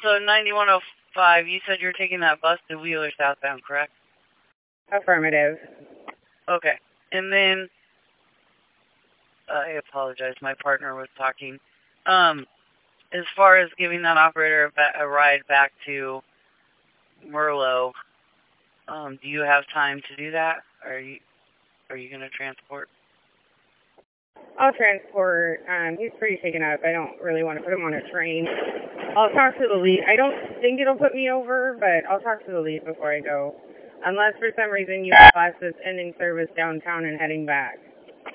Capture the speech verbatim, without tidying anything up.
so ninety-one oh five, you said you're taking that bus to Wheeler southbound, correct? Affirmative. Okay. And then, I apologize, my partner was talking. Um, as far as giving that operator a, ba- a ride back to Merlot, um, do you have time to do that? Are you are you going to transport? I'll transport. Um, he's pretty shaken up. I don't really want to put him on a train. I'll talk to the lead. I don't think it'll put me over, but I'll talk to the lead before I go. Unless for some reason you have buses ending service downtown and heading back.